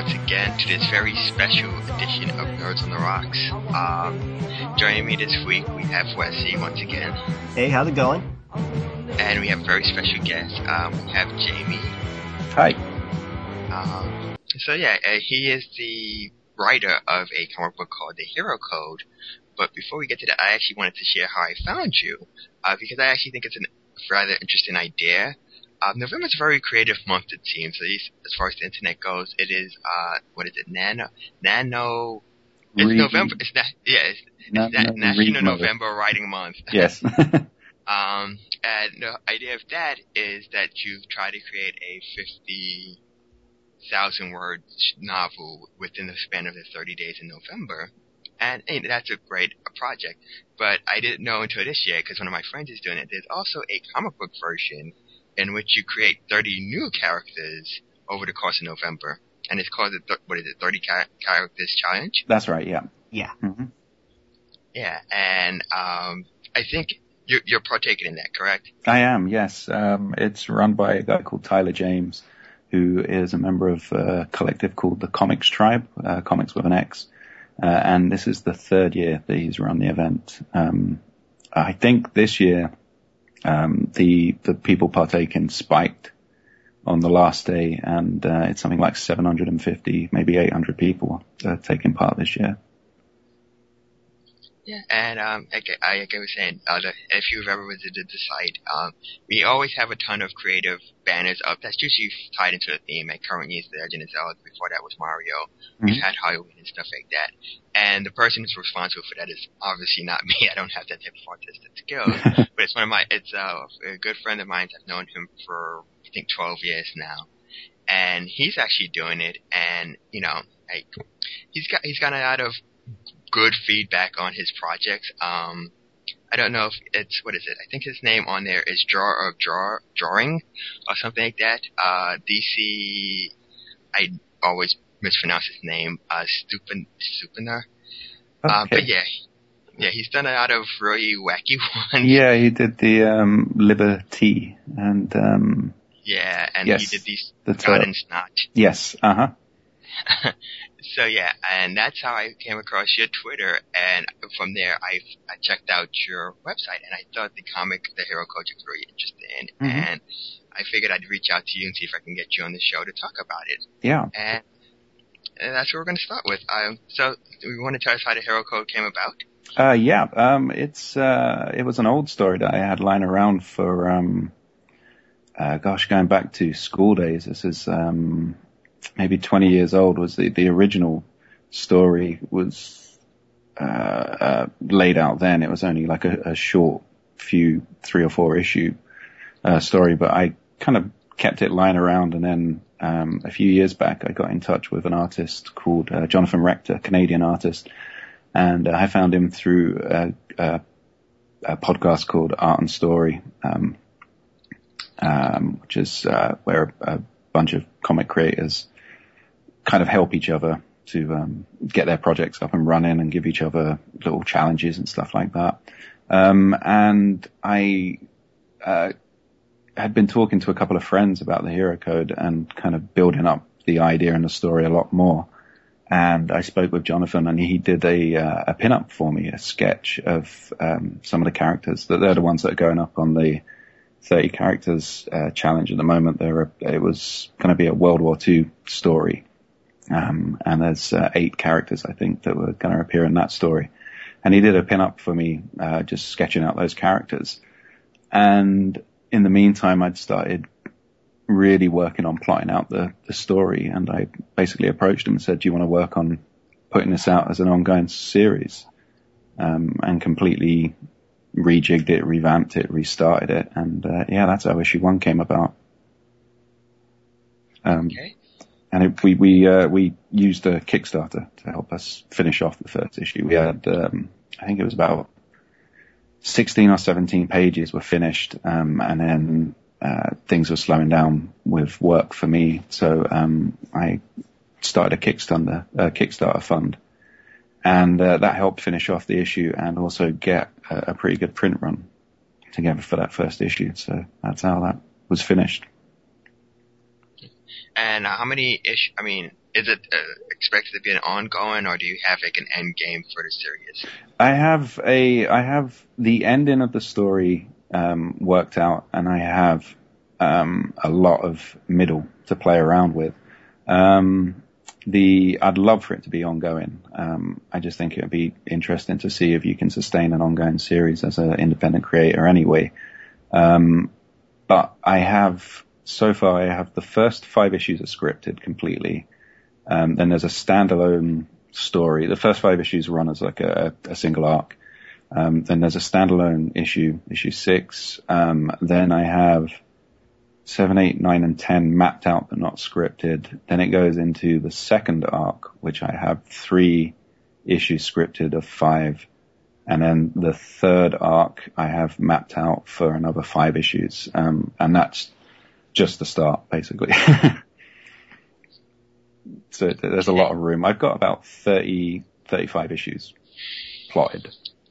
once again to this very special edition of Nerds on the Rocks. Joining me this week, we have Wesley once again. Hey, how's it going? And we have a very special guest. We have Jamie. Hi. He is the writer of a comic book called The Hero Code. But before we get to that, I actually wanted to share how I found you, because I actually think it's a rather interesting idea. November is a very creative month, it seems, at least as far as the internet goes. It is, Nano... It's November, it's National November Writing Month. Yes. And the idea of that is that you try to create a 50,000 word novel within the span of the 30 days in November. And that's a great project. But I didn't know until this year, because one of my friends is doing it. There's also a comic book version in which you create 30 new characters over the course of November. And it's called, 30 Characters Challenge? That's right, yeah. Yeah. Mm-hmm. Yeah, and I think you're partaking in that, correct? I am, yes. It's run by a guy called Tyler James, who is a member of a collective called the Comics Tribe, Comics with an X. And this is the third year that he's run the event. I think this year, the people partaking spiked on the last day, and it's something like 750, maybe 800 people taking part this year. Yeah, and like I was saying, if you've ever visited the site, we always have a ton of creative banners up. That's usually tied into a theme. Like currently it's The Legend of Zelda. Before that was Mario. Mm-hmm. We've had Halloween and stuff like that. And the person who's responsible for that is obviously not me. I don't have that type of artistic skills. But it's a good friend of mine. I've known him for I think 12 years now, and he's actually doing it. And he's gotten a lot of good feedback on his projects. I don't know if it's, what is it? I think his name on there is Drawing or something like that. DC, I always mispronounce his name, Stupiner. Okay. But yeah, he's done a lot of really wacky ones. Yeah, he did the, Liberty and, yeah, and yes, he did these God and Snot. Yes, uh-huh. So yeah, and that's how I came across your Twitter, and from there I checked out your website, and I thought the Hero Code was really interesting, and I figured I'd reach out to you and see if I can get you on the show to talk about it. Yeah. And that's what we're going to start with. So you want to tell us how the Hero Code came about? It was an old story that I had lying around for, going back to school days. This is, maybe 20 years old. Was the original story was laid out then. It was only like a short 3 or 4 issue story, but I kind of kept it lying around, and then a few years back I got in touch with an artist called Jonathan Rector, Canadian artist, and I found him through a podcast called Art and Story, which is where a bunch of comic creators kind of help each other to get their projects up and running and give each other little challenges and stuff like that. And I had been talking to a couple of friends about the Hero Code and kind of building up the idea and the story a lot more. And I spoke with Jonathan, and he did a pin-up for me, a sketch of some of the characters. They're the ones that are going up on the 30 characters challenge at the moment. It was going to be a World War II story. And there's 8 characters, I think, that were going to appear in that story. And he did a pin-up for me, just sketching out those characters. And in the meantime, I'd started really working on plotting out the story. And I basically approached him and said, do you want to work on putting this out as an ongoing series? And completely rejigged it, revamped it, restarted it. And, that's how issue 1 came about. Okay. And we used a Kickstarter to help us finish off the first issue. We had, I think it was about 16 or 17 pages were finished, and then things were slowing down with work for me. So I started a Kickstarter fund, and that helped finish off the issue and also get a pretty good print run together for that first issue. So that's how that was finished. And how many is it expected to be an ongoing, or do you have like an end game for the series? I have the ending of the story worked out, and I have a lot of middle to play around with. I'd love for it to be ongoing. I just think it would be interesting to see if you can sustain an ongoing series as an independent creator anyway. But so far I have the first 5 issues are scripted completely. Then there's a standalone story. The first 5 issues run as like a single arc. Then there's a standalone issue 6. Then I have 7, 8, 9, and 10 mapped out but not scripted. Then it goes into the second arc, which I have 3 issues scripted of 5. And then the third arc I have mapped out for another 5 issues. And that's just the start, basically. So there's a lot of room. I've got about 35 issues plotted.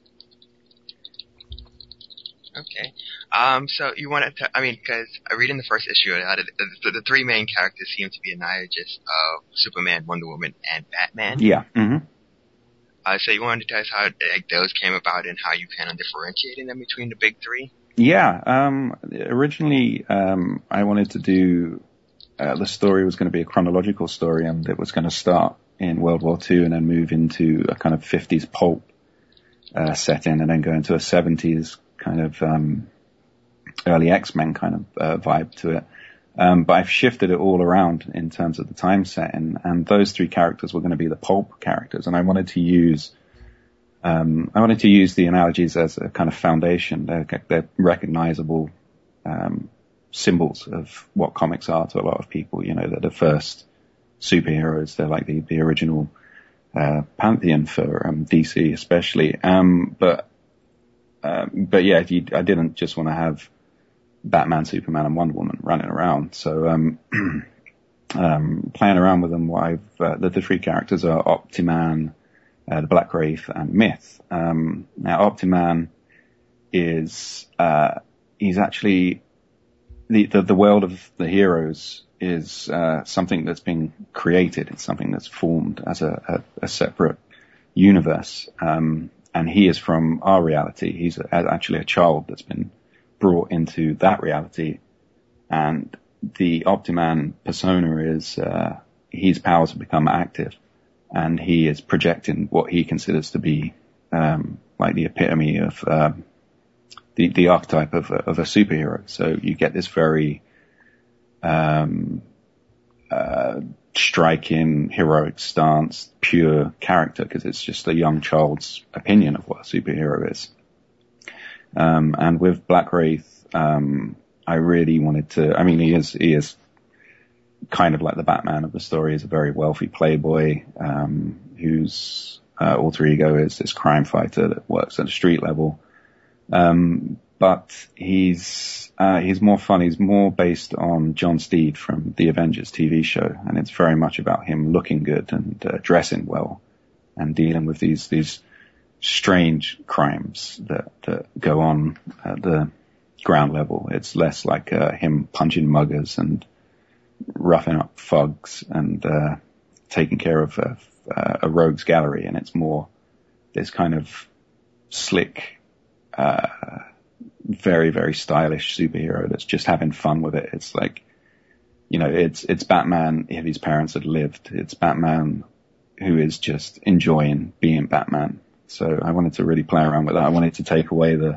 Okay. So you wanted to, because I read in the first issue, the 3 main characters seem to be just Superman, Wonder Woman, and Batman. Yeah. Mm-hmm. So you wanted to tell us how those came about and how you plan on differentiating them between the big 3? Yeah. Originally, I wanted to do, the story was going to be a chronological story, and it was going to start in World War II and then move into a kind of 50s pulp setting, and then go into a 70s kind of early X-Men kind of vibe to it. But I've shifted it all around in terms of the time setting, and those 3 characters were going to be the pulp characters, and I wanted to use the analogies as a kind of foundation. They're recognizable symbols of what comics are to a lot of people. You know, they're the first superheroes. They're like the original pantheon for DC especially. But yeah, I didn't just want to have Batman, Superman, and Wonder Woman running around. So playing around with them, the 3 characters are Optiman, the Black Wraith, and Myth. Now Optiman is he's actually the world of the heroes is something that's been created. It's something that's formed as a separate universe. And he is from our reality. He's actually a child that's been brought into that reality. And the Optiman persona is, his powers have become active, and he is projecting what he considers to be, like the epitome of, the archetype of a superhero. So you get this very, striking, heroic stance, pure character, because it's just a young child's opinion of what a superhero is. And with Black Wraith, I really wanted to, he is kind of like the Batman of the story. He's a very wealthy playboy, whose alter ego is this crime fighter that works at a street level. But he's more fun. He's more based on John Steed from the Avengers TV show, and it's very much about him looking good and dressing well and dealing with these strange crimes that go on at the ground level. It's less like him punching muggers and roughing up thugs and taking care of a rogues gallery, and it's more this kind of slick, very, very stylish superhero that's just having fun with it. It's like, it's Batman if his parents had lived. It's Batman who is just enjoying being Batman. So I wanted to really play around with that. I wanted to take away the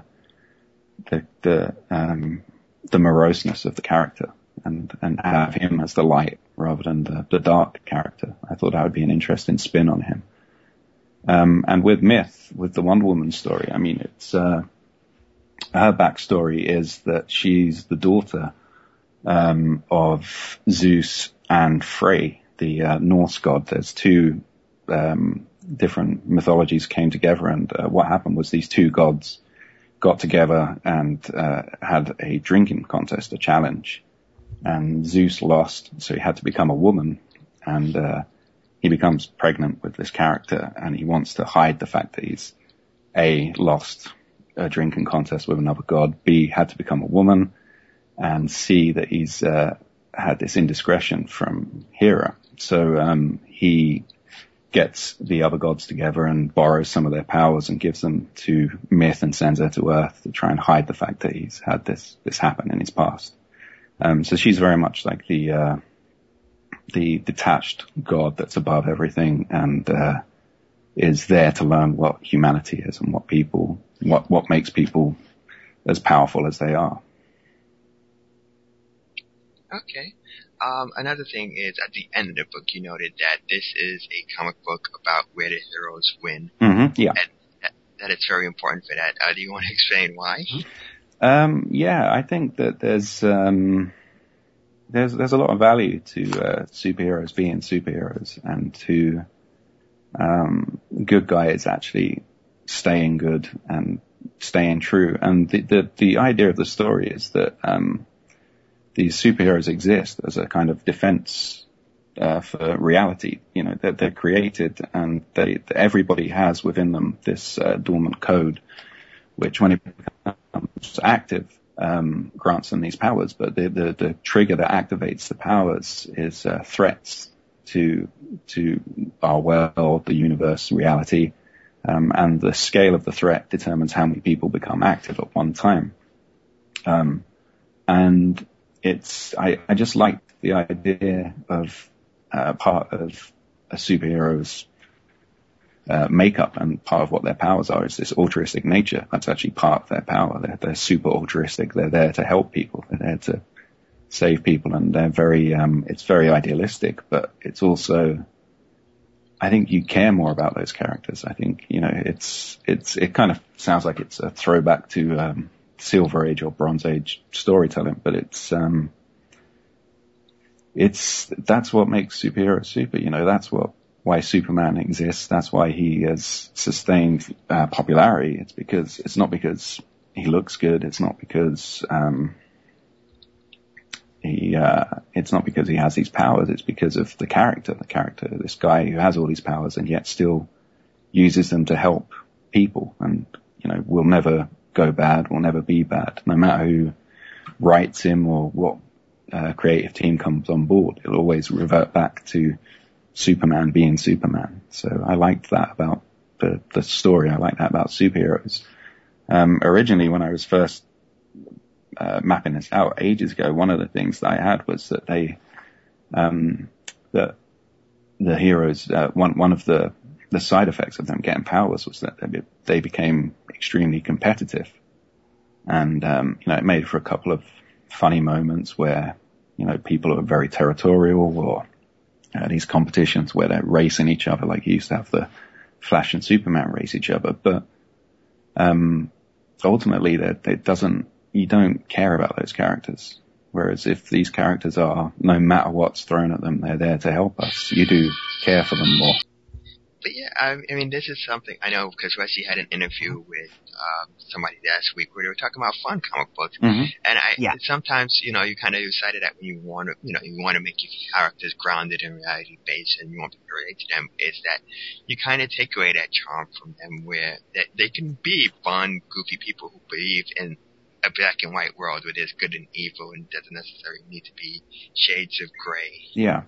moroseness of the character and have him as the light rather than the dark character. I thought that would be an interesting spin on him. And with Myth, with the Wonder Woman story, it's, her backstory is that she's the daughter, of Zeus and Frey, the, Norse god. There's 2, different mythologies came together, and what happened was these 2 gods got together and had a drinking contest, a challenge, and Zeus lost, so he had to become a woman, and he becomes pregnant with this character, and he wants to hide the fact that he's A, lost a drinking contest with another god, B, had to become a woman, and C, that he's had this indiscretion from Hera, So he gets the other gods together and borrows some of their powers and gives them to Myth and sends her to Earth to try and hide the fact that he's had this happen in his past. So she's very much like the detached god that's above everything and is there to learn what humanity is and what makes people as powerful as they are. Okay. Another thing is at the end of the book you noted that this is a comic book about where the heroes win. Mm-hmm, yeah. And that it's very important for that. Do you want to explain why? Yeah, I think that there's a lot of value to superheroes being superheroes and to good guys actually staying good and staying true. And the idea of the story is that these superheroes exist as a kind of defense for reality. You know, they're created and everybody has within them this dormant code, which when it becomes active, grants them these powers. But the trigger that activates the powers is threats to our world, the universe, reality, and the scale of the threat determines how many people become active at one time. And I just like the idea of part of a superhero's makeup, and part of what their powers are is this altruistic nature. That's actually part of their power. They're super altruistic. They're there to help people. They're there to save people, and they're very, it's very idealistic, but it's also, I think you care more about those characters. I think, you know, it kind of sounds like it's a throwback to, Silver Age or Bronze Age storytelling, but that's what makes superheroes super, you know, that's why Superman exists. That's why he has sustained popularity. It's not because he looks good. It's not because it's not because he has these powers. It's because of the character, this guy who has all these powers and yet still uses them to help people, and, you know, will never go bad, will never be bad, no matter who writes him or what creative team comes on board. It'll always revert back to Superman being Superman. So I liked that about the story. I like that about superheroes. Originally, when I was first mapping this out ages ago, one of the things that I had was that that the heroes, one of the side effects of them getting powers was that they became extremely competitive. And, you know, it made for a couple of funny moments where, you know, people are very territorial, or these competitions where they're racing each other, like you used to have the Flash and Superman race each other. But ultimately, you don't care about those characters. Whereas if these characters are, no matter what's thrown at them, they're there to help us, you do care for them more. But yeah, I mean, this is something I know because Wesley had an interview with somebody last week where they were talking about fun comic books, and sometimes, you know, you kind of decided that when you want to make your characters grounded in reality based and you want to relate to them, is that you kind of take away that charm from them, where that they can be fun, goofy people who believe in a black and white world where there's good and evil, and doesn't necessarily need to be shades of gray. Yeah.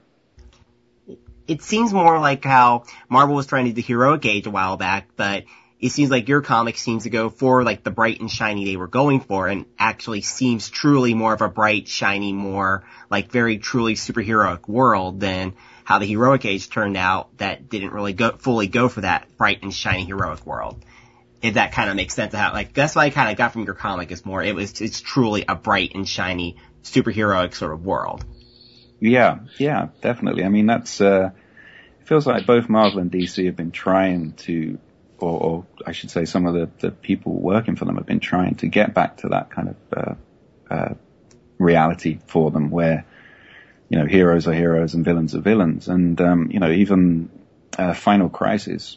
It seems more like how Marvel was trying to do the Heroic Age a while back, but it seems like your comic seems to go for like the bright and shiny they were going for, and actually seems truly more of a bright, shiny, more like very truly superheroic world than how the Heroic Age turned out that didn't really fully go for that bright and shiny heroic world. If that kind of makes sense, how, like, that's what I kind of got from your comic, is more, it's truly a bright and shiny superheroic sort of world. Yeah, definitely. I mean, that's, it feels like both Marvel and DC have been trying to, or I should say some of the people working for them have been trying to get back to that kind of, reality for them where, you know, heroes are heroes and villains are villains. And, you know, even, Final Crisis,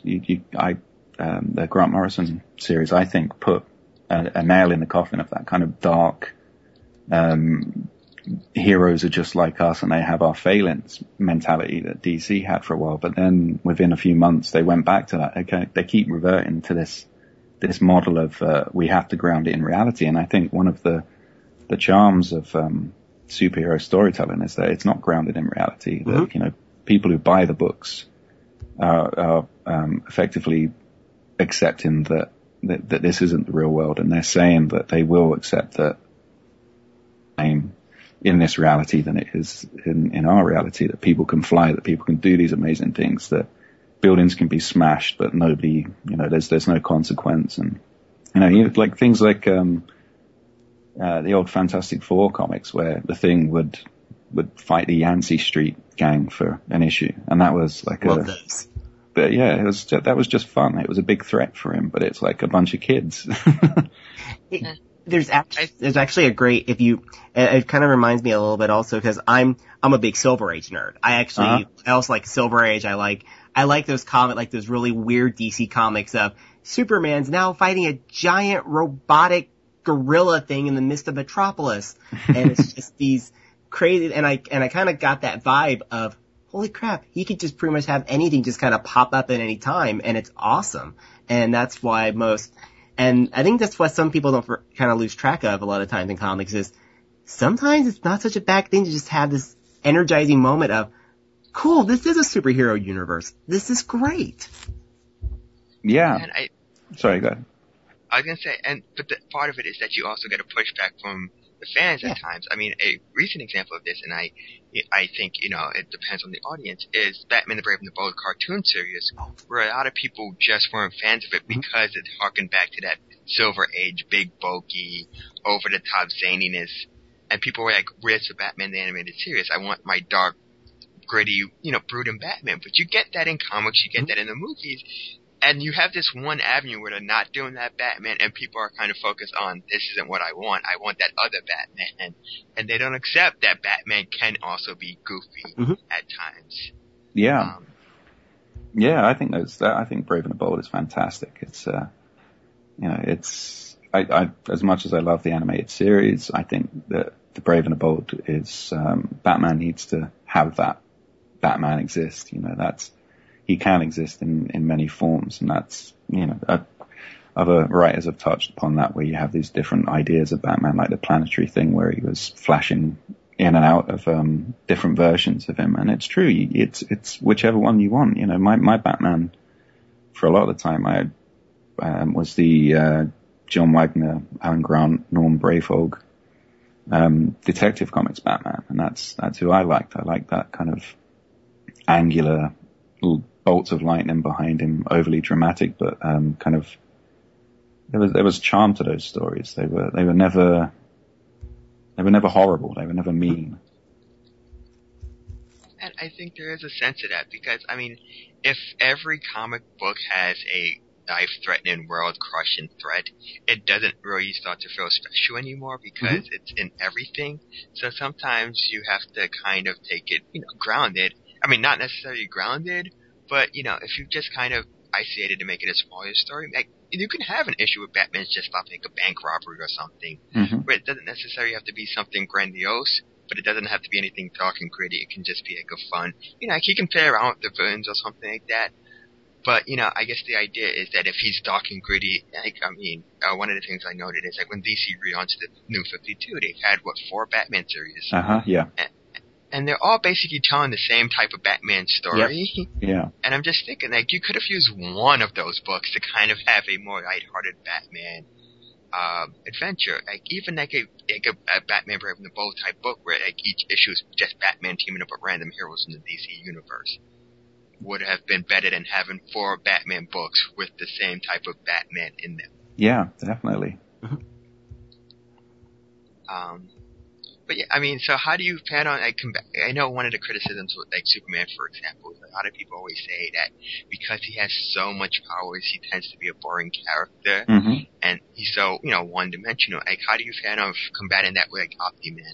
the Grant Morrison series, I think, put a nail in the coffin of that kind of dark, heroes are just like us and they have our failings mentality that DC had for a while. But then within a few months, they went back to that. They keep reverting to this model of, we have to ground it in reality. And I think one of the charms of, superhero storytelling is that it's not grounded in reality. Mm-hmm. That, you know, people who buy the books are effectively accepting that this isn't the real world, and they're saying that they will accept that in this reality than it is in our reality, that people can fly, that people can do these amazing things, that buildings can be smashed, but nobody, there's no consequence. And, like things like, the old Fantastic Four comics where the Thing would fight the Yancey Street gang for an issue. And that was like but yeah, that was just fun. It was a big threat for him, but it's like a bunch of kids. There's actually a great, it kind of reminds me a little bit also because I'm a big Silver Age nerd. I also like Silver Age. I like those those really weird DC comics of Superman's now fighting a giant robotic gorilla thing in the midst of Metropolis. And it's just these crazy, and I kind of got that vibe of, holy crap, he could just pretty much have anything just kind of pop up at any time, and it's awesome. And that's why and I think that's what some people don't kind of lose track of a lot of times in comics is sometimes it's not such a bad thing to just have this energizing moment of, cool, this is a superhero universe. This is great. Yeah. Sorry, go ahead. I was going to say, but the part of it is that you also get a pushback from the fans at times. I mean, a recent example of this, and I think, it depends on the audience, is Batman the Brave and the Bold cartoon series, where a lot of people just weren't fans of it because it harkened back to that Silver Age, big bulky, over-the-top zaniness. And people were like, where's the Batman the Animated Series? I want my dark, gritty, brooding Batman. But you get that in comics, you get that in the movies. And you have this one avenue where they're not doing that Batman, and people are kind of focused on, this isn't what I want that other Batman. And they don't accept that Batman can also be goofy at times. Yeah. I think I think Brave and the Bold is fantastic. It's, I as much as I love the animated series, I think that the Brave and the Bold is, Batman needs to have that Batman exist. He can exist in many forms, and that's, other writers have touched upon that, where you have these different ideas of Batman, like the planetary thing where he was flashing in and out of different versions of him. And it's true, it's whichever one you want. My Batman for a lot of the time was the John Wagner, Alan Grant, Norm Breyfogle Detective Comics Batman, and that's who I liked. I liked that kind of angular little bolts of lightning behind him, overly dramatic, but kind of there was charm to those stories. They were never horrible. They were never mean. And I think there is a sense of that because, I mean, if every comic book has a life-threatening, world-crushing threat, it doesn't really start to feel special anymore because it's in everything. So sometimes you have to kind of take it, grounded. I mean, not necessarily grounded, but, if you just kind of isolate it and make it a smaller story, like, you can have an issue with Batman's just stopping like a bank robbery or something, but it doesn't necessarily have to be something grandiose, but it doesn't have to be anything dark and gritty. It can just be like a fun, like he can play around with the villains or something like that. But, I guess the idea is that if he's dark and gritty, one of the things I noted is like when DC relaunched the New 52, they've had, 4 Batman series? Yeah. And they're all basically telling the same type of Batman story. Yep. Yeah. And I'm just thinking, like, you could have used one of those books to kind of have a more lighthearted Batman adventure. Like, even like a Batman Brave and the Bold type book where like each issue is just Batman teaming up with random heroes in the DC universe would have been better than having 4 Batman books with the same type of Batman in them. Yeah, definitely. But yeah, so how do you plan on, I know one of the criticisms with Superman, for example, is a lot of people always say that because he has so much powers, he tends to be a boring character, and he's so, one-dimensional. Like, how do you plan on combating that with, Omni-Man?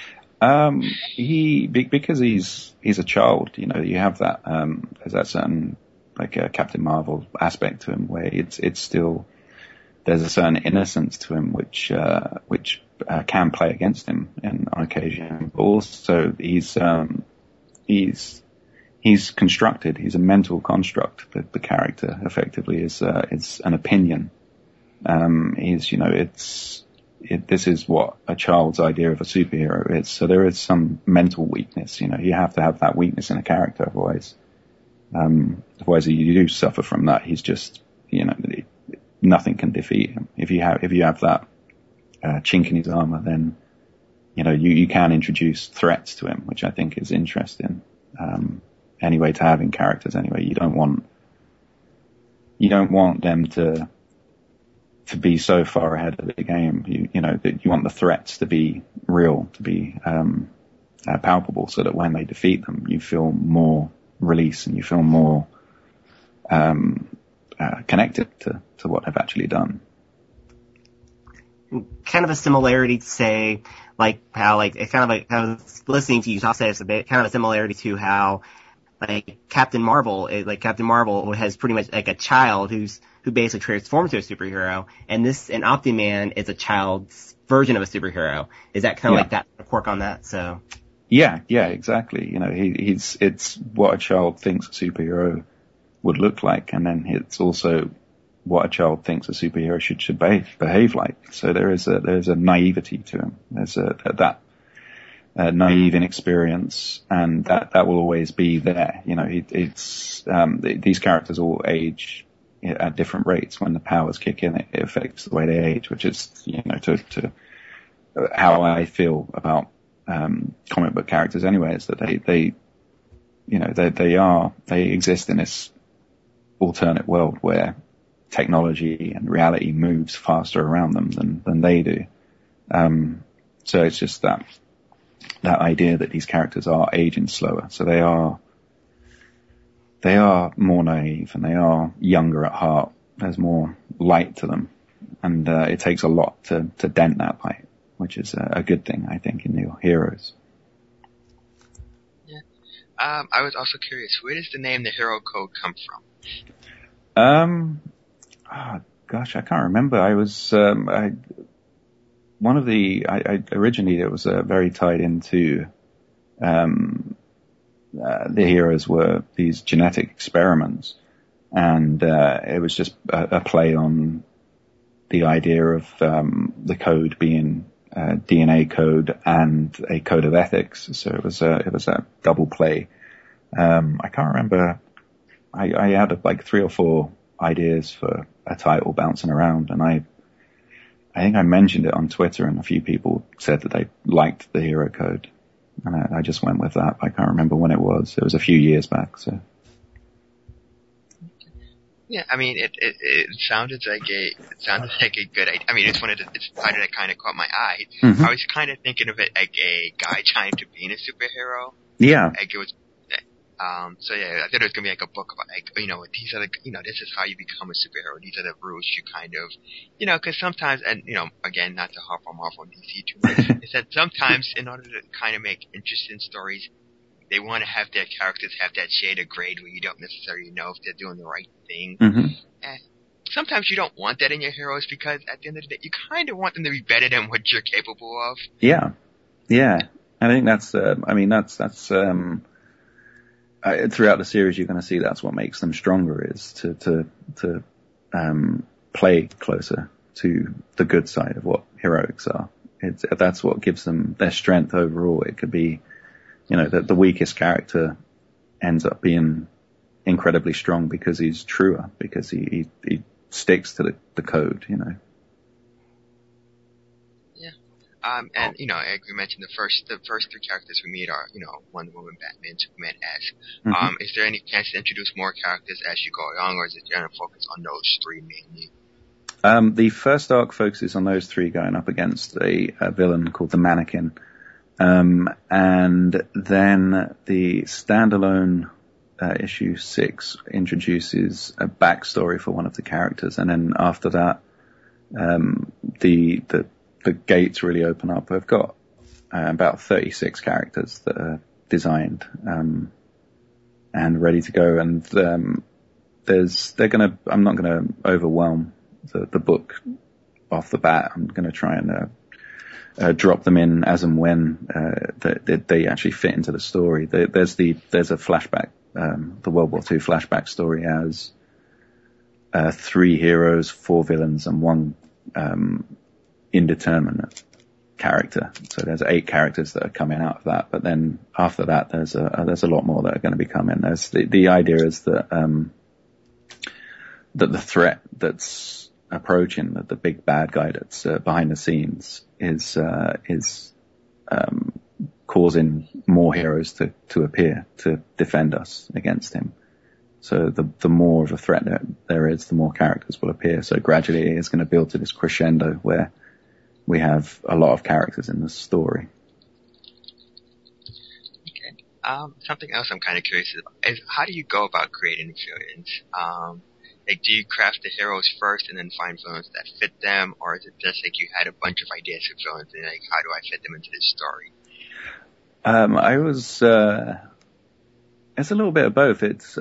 Because he's a child, you have that, there's that certain, Captain Marvel aspect to him where it's still, there's a certain innocence to him which can play against him on occasion. But also he's constructed. He's a mental construct. The character effectively is an opinion. this is what a child's idea of a superhero is. So there is some mental weakness. You have to have that weakness in a character, otherwise you do suffer from that. He's just, nothing can defeat him. If you have that chink in his armor, then you can introduce threats to him, which I think is interesting. Anyway, to have in characters anyway, you don't want them to be so far ahead of the game. You want the threats to be real, to be palpable, so that when they defeat them, you feel more release and you feel more connected to what they've actually done. Kind of a similarity to say, like how it's kind of like, I was listening to you talk, say it's a bit kind of a similarity to how like Captain Marvel has pretty much like a child who basically transforms to a superhero, and Omni-Man is a child's version of a superhero. Is that kind of like that quirk on that? So yeah, exactly. It's what a child thinks a superhero would look like, and then it's also what a child thinks a superhero should behave like. So there's a naivety to him. There's that naive inexperience, and that will always be there. These characters all age at different rates. When the powers kick in, it affects the way they age, which is to how I feel about comic book characters anyway, is that they exist in this alternate world where technology and reality moves faster around them than they do. So it's just that idea that these characters are aging slower. So they are more naive and they are younger at heart. There's more light to them, and it takes a lot to dent that light, which is a good thing, I think, in the heroes. Yeah. I was also curious, where does the name the Hero Code come from? I can't remember. I was originally it was very tied into the heroes were these genetic experiments, and it was just a play on the idea of the code being a DNA code and a code of ethics. So it was a double play. I can't remember. I had like 3 or 4 ideas for a title bouncing around, and I think I mentioned it on Twitter, and a few people said that they liked the Hero Code, and I just went with that. I can't remember when it was. It was a few years back. So yeah, I mean, it sounded like a good idea. I mean, it's a title that kind of caught my eye. Mm-hmm. I was kind of thinking of it like a guy trying to be a superhero. Yeah. Like it was. So yeah, I thought it was gonna be like a book about like, these are this is how you become a superhero. These are the rules you kind of, cause sometimes, and again, not to harp on Marvel and DC too much, is that sometimes in order to kind of make interesting stories, they want to have their characters have that shade of gray where you don't necessarily know if they're doing the right thing. Mm-hmm. And sometimes you don't want that in your heroes, because at the end of the day, you kind of want them to be better than what you're capable of. Yeah. I think that's, throughout the series, you're going to see that's what makes them stronger, is to play closer to the good side of what heroics are. That's what gives them their strength overall. It could be, the weakest character ends up being incredibly strong because he's truer, because he sticks to the code, And like we mentioned, the first 3 characters we meet are, Wonder Woman, Batman, Superman-esque. Mm-hmm. Is there any chance to introduce more characters as you go along, or is it going to focus on those 3 mainly? The first arc focuses on those 3 going up against a villain called the Mannequin. And then the standalone issue 6 introduces a backstory for one of the characters, and then after that, the gates really open up. I've got about 36 characters that are designed and ready to go, and I'm not gonna overwhelm the book off the bat. I'm gonna try and drop them in as and when they actually fit into the story. There's a flashback, the World War II flashback story as 3 heroes, 4 villains, and 1 indeterminate character. So there's 8 characters that are coming out of that, but then after that there's a lot more that are going to be coming. There's the idea is that that the threat that's approaching, that the big bad guy that's behind the scenes is causing more heroes to appear to defend us against him. So the more of a threat there is, the more characters will appear. So gradually it's going to build to this crescendo where we have a lot of characters in the story. Okay. Something else I'm kind of curious about is how do you go about creating villains? Like, do you craft the heroes first and then find villains that fit them, or is it just like you had a bunch of ideas for villains and like, how do I fit them into this story? It's a little bit of both. It's,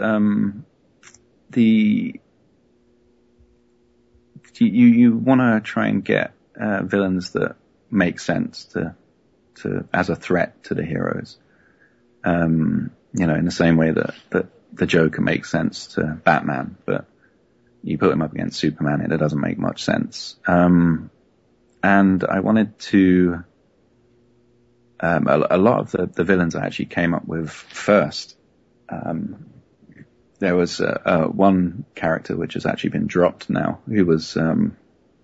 you want to try and get, villains that make sense to, as a threat to the heroes. In the same way that the Joker makes sense to Batman, but you put him up against Superman and it doesn't make much sense. And I wanted to, a lot of the villains I actually came up with first. There was one character which has actually been dropped now, who was kind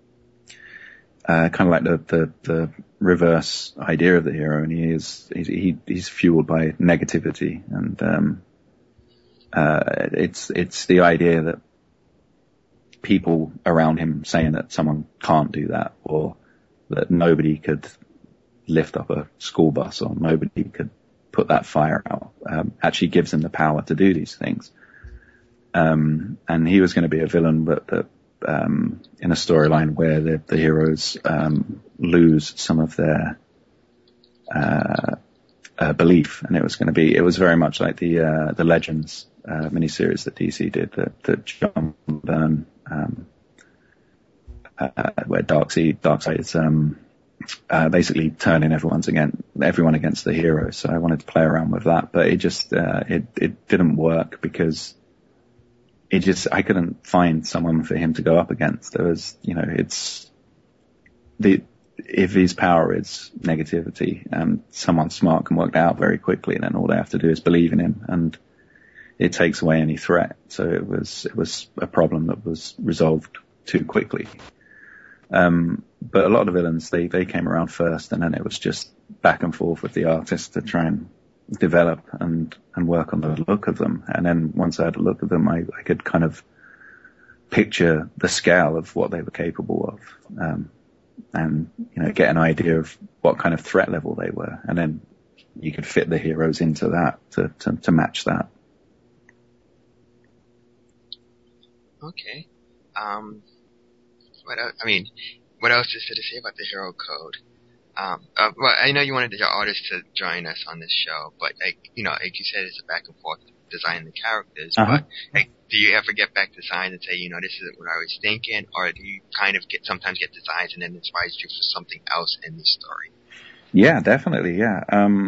of like the reverse idea of the hero, and he's fueled by negativity, and it's the idea that people around him saying that someone can't do that, or that nobody could lift up a school bus, or nobody could put that fire out, actually gives him the power to do these things. And he was going to be a villain, but in a storyline where the heroes lose some of their belief, and it was very much like the Legends miniseries that DC did, that John Byrne, where Darkseid is basically turning everyone against the hero. So I wanted to play around with that, but it just it didn't work because I couldn't find someone for him to go up against. There was, if his power is negativity and someone smart can work that out very quickly, then all they have to do is believe in him, and it takes away any threat. So it was a problem that was resolved too quickly. But a lot of the villains, they came around first, and then it was just back and forth with the artist to try and develop and work on the look of them. And then once I had a look at them, I could kind of picture the scale of what they were capable of, and get an idea of what kind of threat level they were, and then you could fit the heroes into that to match that. Okay. What else is there to say about the Hero Code? Well, I know you wanted your artists to join us on this show, but like you said, it's a back and forth designing the characters. Uh-huh. But do you ever get back designs and say, this isn't what I was thinking, or do you kind of sometimes get designs and then inspires you for something else in the story? Yeah, definitely. Yeah.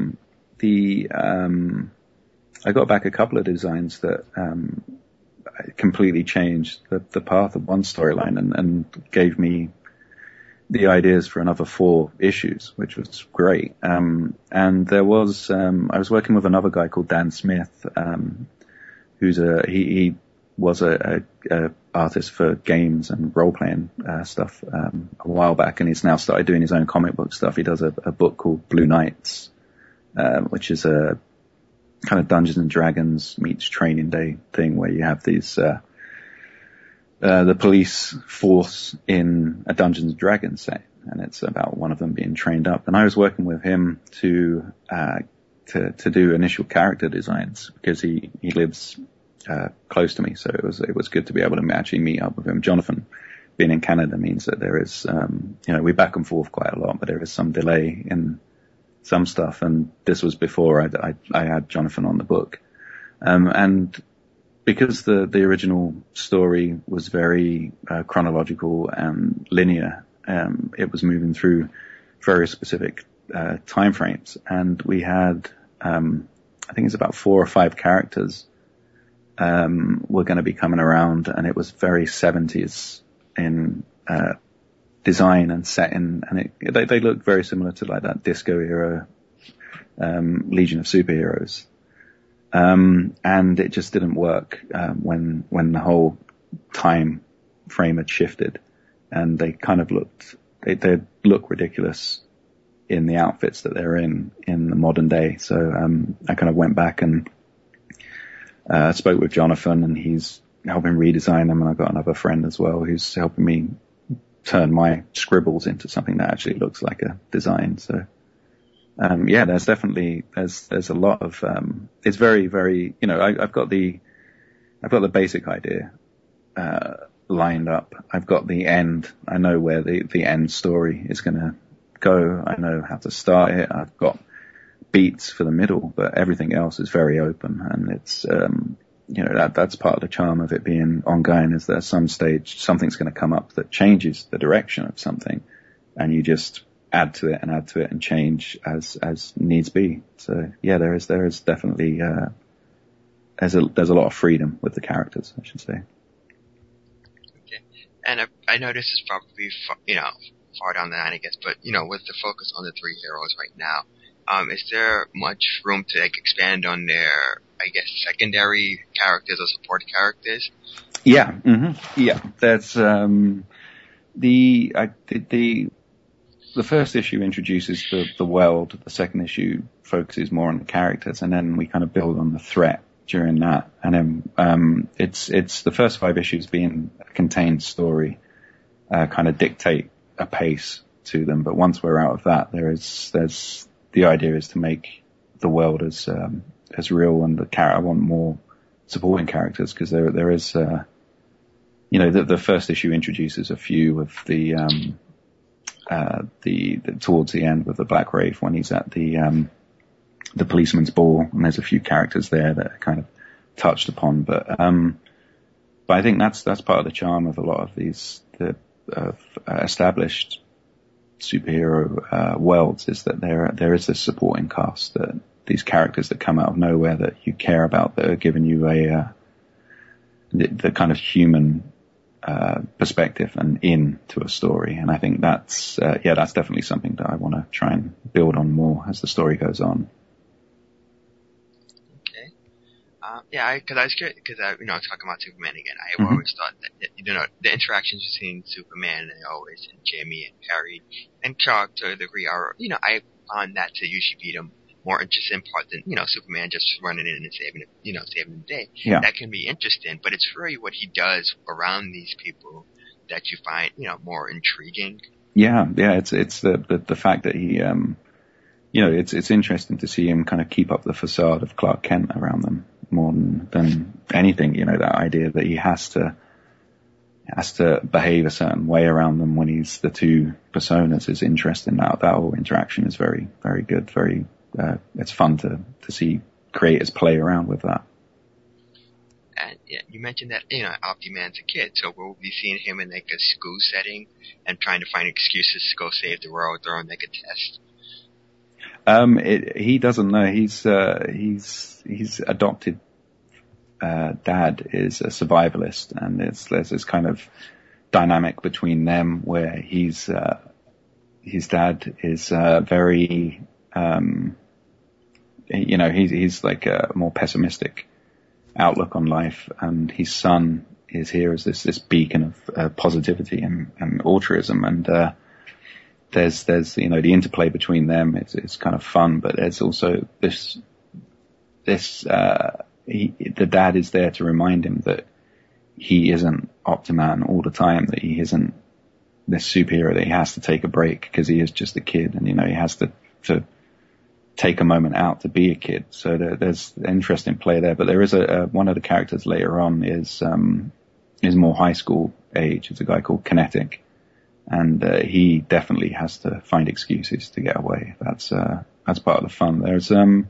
I got back a couple of designs that completely changed the path of one storyline and gave me the ideas for another 4 issues, which was great. And there was, I was working with another guy called Dan Smith, who's he was a artist for games and role-playing stuff a while back, and he's now started doing his own comic book stuff. He does a book called Blue Knights, which is a kind of Dungeons and Dragons meets Training Day thing, where you have these the police force in a Dungeons and Dragons set, and it's about one of them being trained up. And I was working with him to do initial character designs because he lives close to me, so it was good to be able to actually meet up with him. Jonathan being in Canada means that there is we back and forth quite a lot, but there is some delay in some stuff, and this was before I had Jonathan on the book, and because the original story was very chronological and linear, it was moving through very specific time frames, and we had I think it's about 4 or 5 characters were going to be coming around, and it was very 70s in design and setting, and they look very similar to like that disco era Legion of Superheroes. And it just didn't work when the whole time frame had shifted, and they kind of they look ridiculous in the outfits that they're in the modern day. So I kind of went back and spoke with Jonathan, and he's helping redesign them, and I've got another friend as well who's helping me turn my scribbles into something that actually looks like a design. So yeah, there's definitely there's a lot of it's very, very, you know, I've got the basic idea lined up. I've got the end. I know where the end story is going to go. I know how to start it. I've got beats for the middle, but everything else is very open, and it's you know, that's part of the charm of it being ongoing, is that at some stage something's going to come up that changes the direction of something, and you just add to it and change as needs be. So yeah, there is definitely there's a lot of freedom with the characters, I should say. Okay, and I know this is probably far down the line, I guess, but you know, with the focus on the three heroes right now, is there much room to like expand on their, I guess, secondary characters or support characters? Yeah, yeah. That's the first issue introduces the world. The second issue focuses more on the characters, and then we kind of build on the threat during that. And then it's the first 5 issues being a contained story, kind of dictate a pace to them. But once we're out of that, there's the idea is to make the world as real, and I want more supporting characters, because there is you know, the first issue introduces a few of the towards the end with the Black Wraith, when he's at the policeman's ball, and there's a few characters there that are kind of touched upon, but I think that's part of the charm of a lot of these established superhero worlds, is that there is this supporting cast, that these characters that come out of nowhere that you care about, that are giving you the kind of human perspective and into a story. And I think that's definitely something that I want to try and build on more as the story goes on. Okay. Because I was curious, because talking about Superman again, I always thought that the interactions between Superman and Lois and Jimmy and Perry and Chuck to a degree are, I found that to usually be the more interesting part than, Superman just running in and saving the day. Yeah. That can be interesting, but it's really what he does around these people that you find, more intriguing. Yeah, it's the fact that he, it's interesting to see him kind of keep up the facade of Clark Kent around them more than anything. That idea that he has to behave a certain way around them when he's the two personas is interesting. That whole interaction is very, very good. Very, it's fun to see creators play around with that. And yeah, you mentioned that, Opti-Man's a kid, so we'll be seeing him in like a school setting and trying to find excuses to go save the world during like a test. He doesn't know. He's adopted dad is a survivalist, and there's this kind of dynamic between them where his dad is very he's like a more pessimistic outlook on life, and his son is here as this beacon of positivity and altruism, and there's the interplay between them. It's kind of fun, but there's also the dad is there to remind him that he isn't Opti-Man all the time, that he isn't this superhero, that he has to take a break because he is just a kid, and he has to take a moment out to be a kid. So there's interesting play there. But there is one of the characters later on is more high school age. It's a guy called Kinetic, and he definitely has to find excuses to get away. That's part of the fun. There's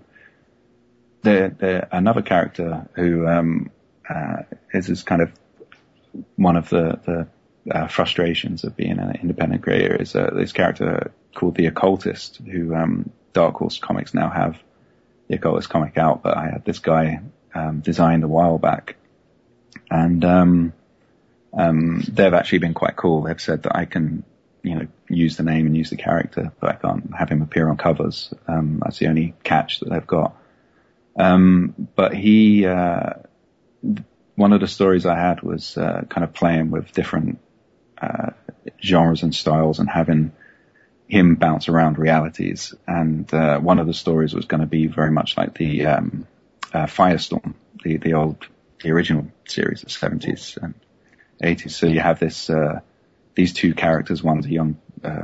another character who is kind of one of the frustrations of being an independent creator, is this character called the Occultist, who Dark Horse Comics now have the Occultist comic out, but I had this guy designed a while back, and they've actually been quite cool. They've said that I can use the name and use the character, but I can't have him appear on covers. That's the only catch that they've got. But he, one of the stories I had was, kind of playing with different, genres and styles and having him bounce around realities. And, one of the stories was going to be very much like the, Firestorm, the original series of 70s and 80s. So you have these two characters. One's a young,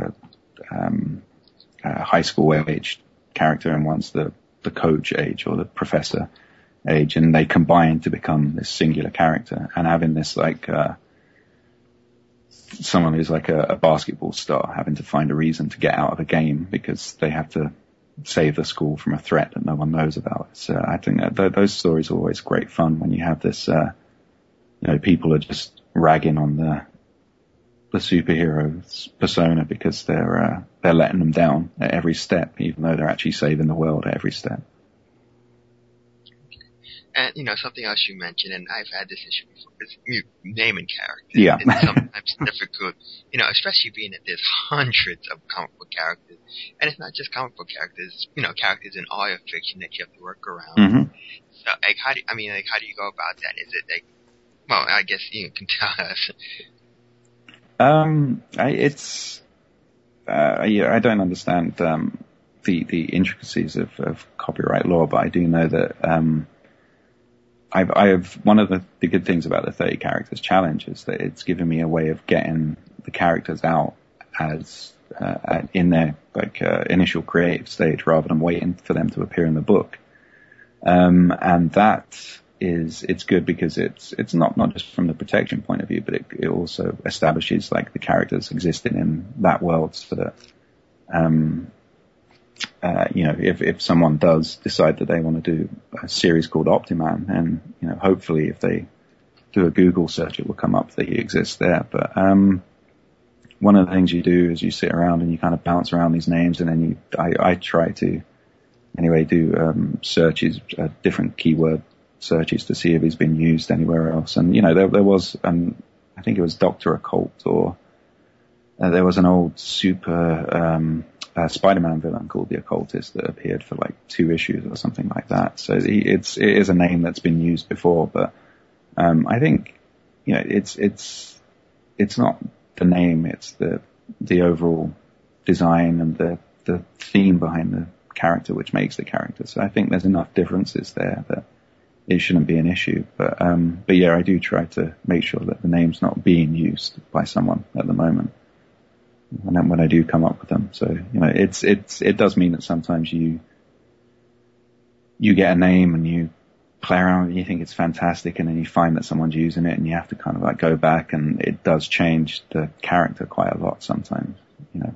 high school age character, and one's the coach age or the professor age, and they combine to become this singular character. And having this someone who's like a basketball star having to find a reason to get out of a game because they have to save the school from a threat that no one knows about. So I think that those stories are always great fun when you have this, people are just ragging on the superhero's persona because they're letting them down at every step, even though they're actually saving the world at every step. And, something else you mentioned, and I've had this issue before, is naming characters. Yeah. It's sometimes difficult, especially being that there's hundreds of comic book characters. And it's not just comic book characters, characters in all your fiction that you have to work around. Mm-hmm. So, how do you go about that? Is it well, I guess you can tell us. I don't understand, the intricacies of copyright law, but I do know that, I've one of the good things about the 30 characters challenge is that it's given me a way of getting the characters out as in their initial creative stage rather than waiting for them to appear in the book. And it's good because it's not just from the protection point of view, but it also establishes the characters existing in that world so that if someone does decide that they want to do a series called Optiman, and, hopefully if they do a Google search, it will come up that he exists there. But, one of the things you do is you sit around and you kind of bounce around these names, and then I try to anyway do, searches, different keyword searches to see if he's been used anywhere else. And, there was, I think it was Dr. Occult, or, there was an old super, Spider-Man villain called the Occultist that appeared for 2 issues or something like that. So it is a name that's been used before, but I think it's not the name, it's the overall design and the theme behind the character which makes the character. So I think there's enough differences there that it shouldn't be an issue. But yeah, I do try to make sure that the name's not being used by someone at the moment when I do come up with them. So, it does mean that sometimes you get a name and you play around and you think it's fantastic, and then you find that someone's using it and you have to kind of go back, and it does change the character quite a lot sometimes, Yeah.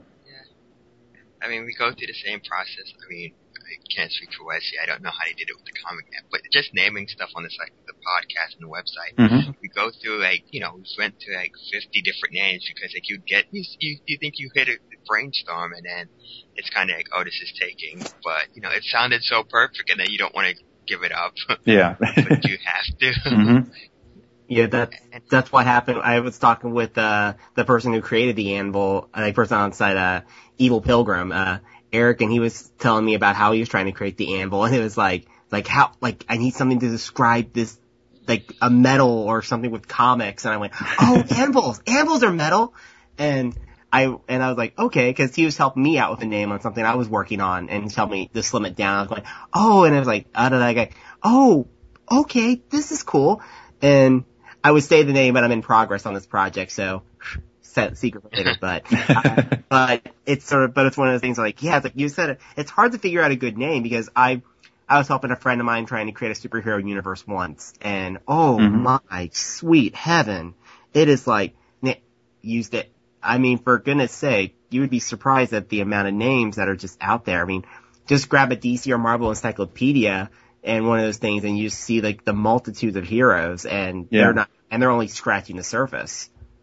I mean, we go through the same process. I mean, I can't speak for Wesley. I don't know how they did it with the comic net, but just naming stuff on the podcast and the website. Mm-hmm. We go through we went to 50 different names because you think you hit a brainstorm, and then it's kind of oh, this is taking, but it sounded so perfect, and then you don't want to give it up. Yeah. But you have to. Mm-hmm. Yeah, that's what happened. I was talking with the person who created the Anvil, the person on site, Evil Pilgrim, Eric, and he was telling me about how he was trying to create the Anvil, and it was how I need something to describe this, a metal or something with comics, and I went, oh, anvils are metal, and I was like, okay, because he was helping me out with a name on something I was working on, and he helped me to slim it down. I was going, oh, and I was like, out of that guy, oh, okay, this is cool, and I would say the name, but I'm in progress on this project, so secret later, but it's it's one of those things yeah, it's you said it, it's hard to figure out a good name because I was helping a friend of mine trying to create a superhero universe once, and my sweet heaven, it is used it. I mean, for goodness sake, you would be surprised at the amount of names that are just out there. I mean, just grab a DC or Marvel encyclopedia and one of those things, and you see the multitudes of heroes, and they're only scratching the surface.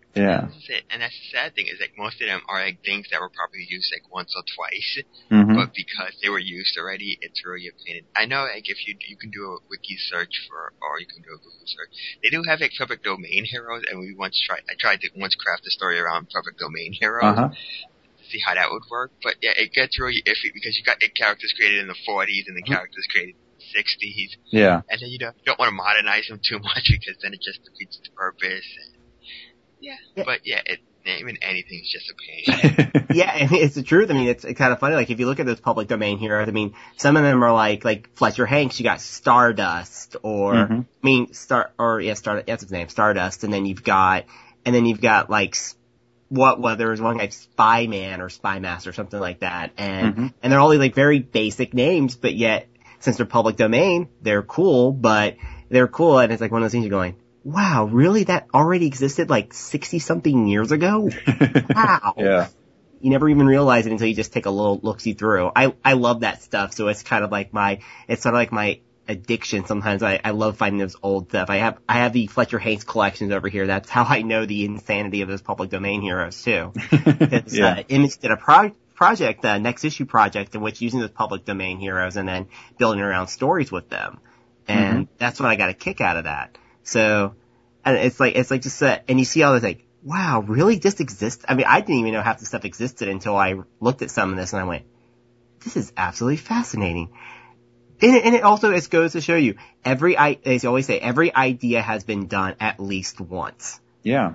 Yeah. And that's the sad thing, is like most of them are like things that were probably used like once or twice, but because they were used already, it's really a pain. I know like if you can do a wiki search or you can do a Google search. They do have like public domain heroes, and I tried to once craft a story around public domain heroes. To see how that would work, but yeah, it gets really iffy because you got characters created in the 40s and the characters created in the 60s. Yeah. And then you don't want to modernize them too much because then it just defeats the purpose. And but naming anything is just a pain. Yeah, and it's the truth. I mean, it's kind of funny. Like, if you look at those public domain heroes, I mean, some of them are like Fletcher Hanks. You got Stardust, or Stardust. That's his name, Stardust. And then you've got like there's one like Spyman or Spymaster or something like that. And they're all like very basic names, but yet since they're public domain, they're cool. And it's like one of those things you're going, wow, really? That already existed like 60-something years ago? Wow. Yeah. You never even realize it until you just take a little look-see through. I love that stuff, so it's kind of like my addiction sometimes. I love finding those old stuff. I have the Fletcher Hanks collections over here. That's how I know the insanity of those public domain heroes too. Image did a project, the Next Issue project, in which using those public domain heroes and then building around stories with them. And that's what I got a kick out of that. So, and it's like just and you see all this like, wow, really? This exists? I mean, I didn't even know half the stuff existed until I looked at some of this and I went, this is absolutely fascinating. And it also, it goes to show you, as you always say, every idea has been done at least once. Yeah.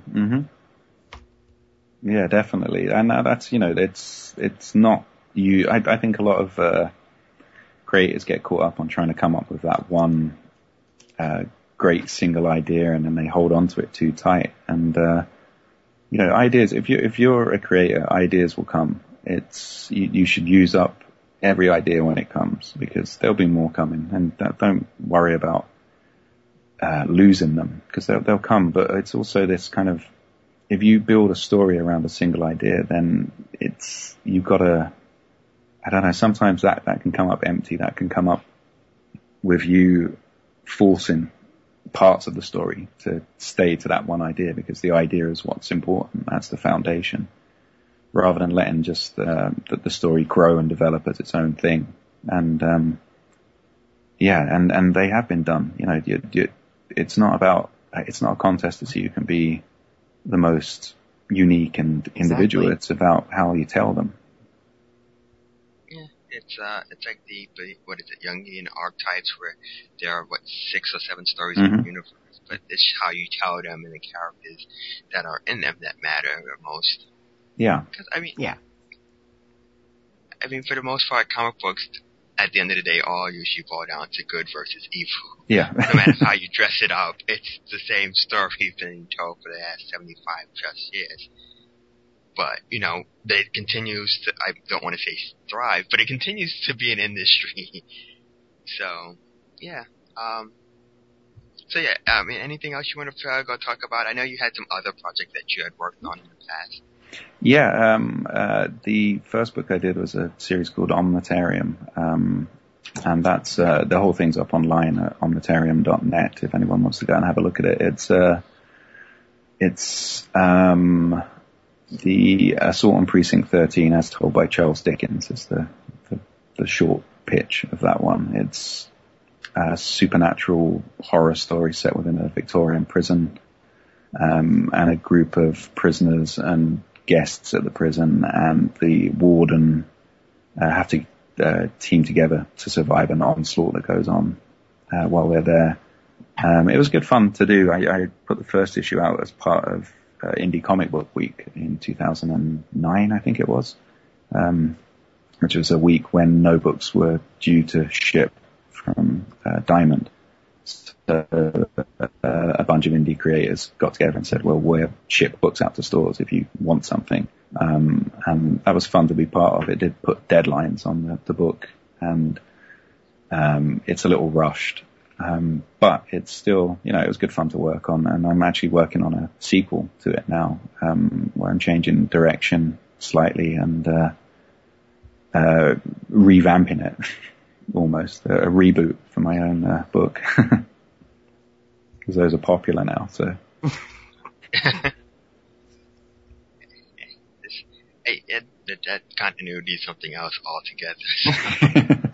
Yeah, definitely. And that's, it's not you. I think a lot of, creators get caught up on trying to come up with that one, great single idea, and then they hold on to it too tight. And, ideas, if you're a creator, ideas will come. You should use up every idea when it comes, because there'll be more coming, and don't worry about, losing them, because they'll come. But it's also this kind of, if you build a story around a single idea, then you've got to, I don't know, sometimes that can come up empty, that can come up with you forcing parts of the story to stay to that one idea, because the idea is what's important. That's the foundation, rather than letting just the story grow and develop as its own thing. And and they have been done. It's not a contest to see who can be the most unique and individual. Exactly. It's about how you tell them. It's like the what is it, Jungian archetypes, where there are 6 or 7 stories in the universe, but it's how you tell them and the characters that are in them that matter the most. Yeah. Because I mean, for the most part, comic books, at the end of the day, all usually boil down to good versus evil. Yeah. No matter how you dress it up, it's the same story being told for the last 75 plus years. But, it continues to, I don't want to say thrive, but it continues to be an industry. So, yeah. Anything else you want to go talk about? I know you had some other projects that you had worked on in the past. Yeah, the first book I did was a series called Omnitarium. And that's, the whole thing's up online at omnitarium.net if anyone wants to go and have a look at it. It's the Assault on Precinct 13 as told by Charles Dickens is the short pitch of that one. It's a supernatural horror story set within a Victorian prison, and a group of prisoners and guests at the prison, and the warden have to team together to survive an onslaught that goes on while they're there. It was good fun to do. I put the first issue out as part of Indie Comic Book Week in 2009, I think it was, which was a week when no books were due to ship from Diamond. So a bunch of indie creators got together and said, well, we'll ship books out to stores if you want something. And that was fun to be part of. It did put deadlines on the book, and it's a little rushed. But it's still, it was good fun to work on, and I'm actually working on a sequel to it now, where I'm changing direction slightly and revamping it, almost a reboot for my own book, because those are popular now. So that continuity is something else altogether.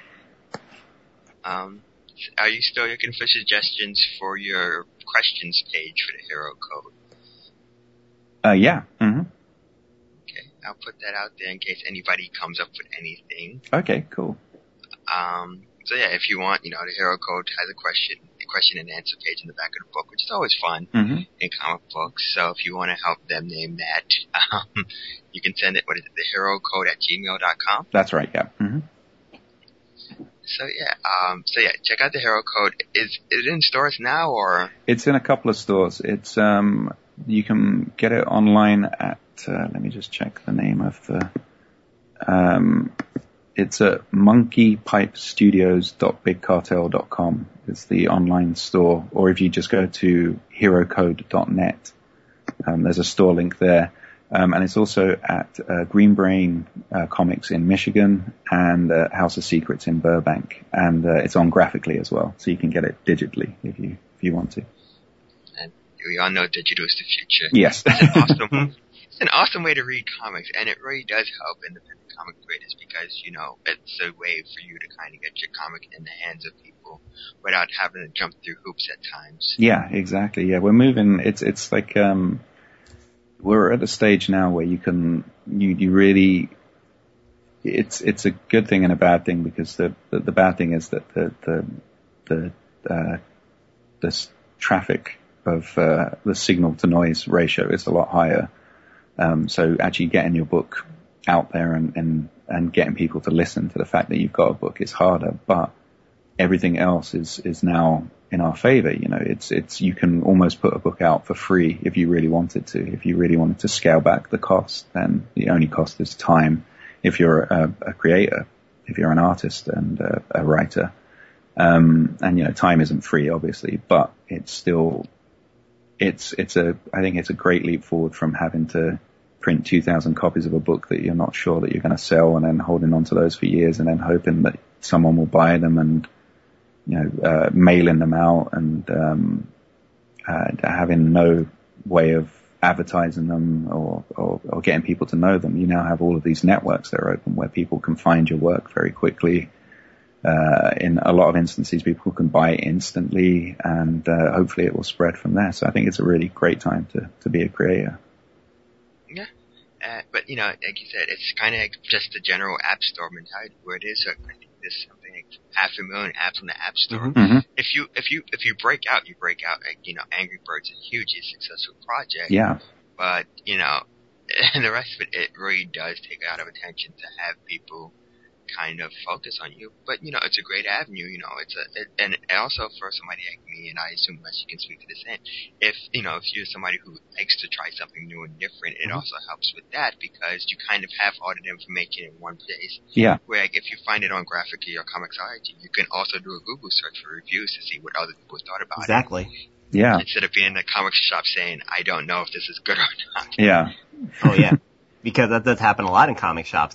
Are you still looking for suggestions for your questions page for the Hero Code? Yeah. Mm-hmm. Okay, I'll put that out there in case anybody comes up with anything. Okay, cool. So yeah, if you want, the Hero Code has a question and answer page in the back of the book, which is always fun in comic books. So if you want to help them name that, you can send it, theherocode@gmail.com. That's right, yeah. Mm-hmm. So yeah, check out the Hero Code. Is it in stores now, or? It's in a couple of stores. It's, you can get it online at, let me just check the name of the, it's at monkeypipestudios.bigcartel.com. It's the online store. Or if you just go to herocode.net, there's a store link there. And it's also at Green Brain Comics in Michigan and House of Secrets in Burbank. And it's on graphically as well, so you can get it digitally if you want to. And we all know digital is the future. Yes. It's an awesome way to read comics, and it really does help independent comic creators because, it's a way for you to kind of get your comic in the hands of people without having to jump through hoops at times. Yeah, exactly. Yeah, we're moving. It's like, we're at a stage now where you really, it's a good thing and a bad thing, because the bad thing is that the traffic of, the signal to noise ratio is a lot higher. So actually getting your book out there and getting people to listen to the fact that you've got a book is harder, but everything else is now in our favor. You can almost put a book out for free if you really wanted to. If you really wanted to scale back the cost, then the only cost is time. If you're a creator, if you're an artist and a writer, and time isn't free, obviously, but it's still, I think it's a great leap forward from having to print 2,000 copies of a book that you're not sure that you're going to sell, and then holding on to those for years, and then hoping that someone will buy them, and mailing them out, and having no way of advertising them or getting people to know them. You now have all of these networks that are open where people can find your work very quickly. In a lot of instances, people can buy it instantly, and hopefully it will spread from there. So I think it's a really great time to be a creator. Yeah. But, like you said, it's kind of like just a general app store mentality where it is. I think there's something like 500,000 apps on the app store. Mm-hmm. If you break out, you break out. Like, Angry Birds is a hugely successful project. Yeah. But, and the rest of it really does take a lot of attention to have people kind of focus on you. But, it's a great avenue, and also for somebody like me, and I assume that you can speak to this end, if you're somebody who likes to try something new and different, it also helps with that because you kind of have all the information in one place. Yeah. Where, like, if you find it on Graphically or Comixology, you can also do a Google search for reviews to see what other people thought about it. Exactly. Yeah. Instead of being in a comic shop saying, I don't know if this is good or not. Yeah. Oh yeah. Because that does happen a lot in comic shops.